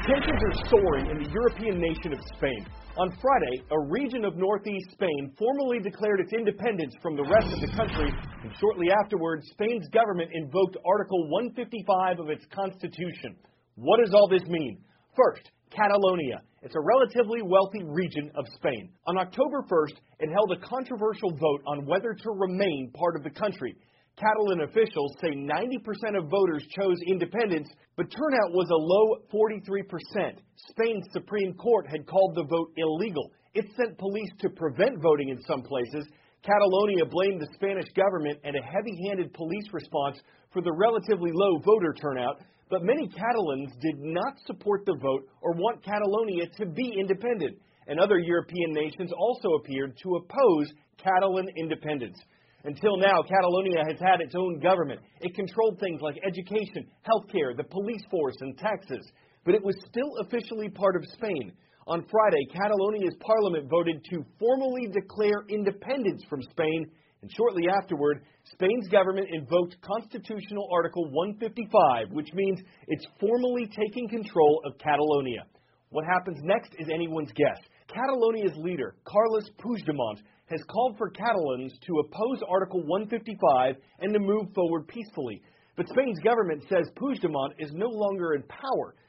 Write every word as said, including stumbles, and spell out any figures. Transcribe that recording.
Tensions are soaring in the European nation of Spain. On Friday, a region of northeast Spain formally declared its independence from the rest of the country, and shortly afterwards, Spain's government invoked Article one fifty-five of its constitution. What does all this mean? First, Catalonia. It's a relatively wealthy region of Spain. On October first, it held a controversial vote on whether to remain part of the country. Catalan officials say ninety percent of voters chose independence, but turnout was a low forty-three percent. Spain's Supreme Court had called the vote illegal. It sent police to prevent voting in some places. Catalonia blamed the Spanish government and a heavy-handed police response for the relatively low voter turnout, but many Catalans did not support the vote or want Catalonia to be independent. And other European nations also appeared to oppose Catalan independence. Until now, Catalonia has had its own government. It controlled things like education, healthcare, the police force, and taxes. But it was still officially part of Spain. On Friday, Catalonia's parliament voted to formally declare independence from Spain, and shortly afterward, Spain's government invoked Constitutional Article one fifty-five, which means it's formally taking control of Catalonia. What happens next is anyone's guess. Catalonia's leader, Carles Puigdemont, has called for Catalans to oppose Article one fifty-five and to move forward peacefully. But Spain's government says Puigdemont is no longer in power.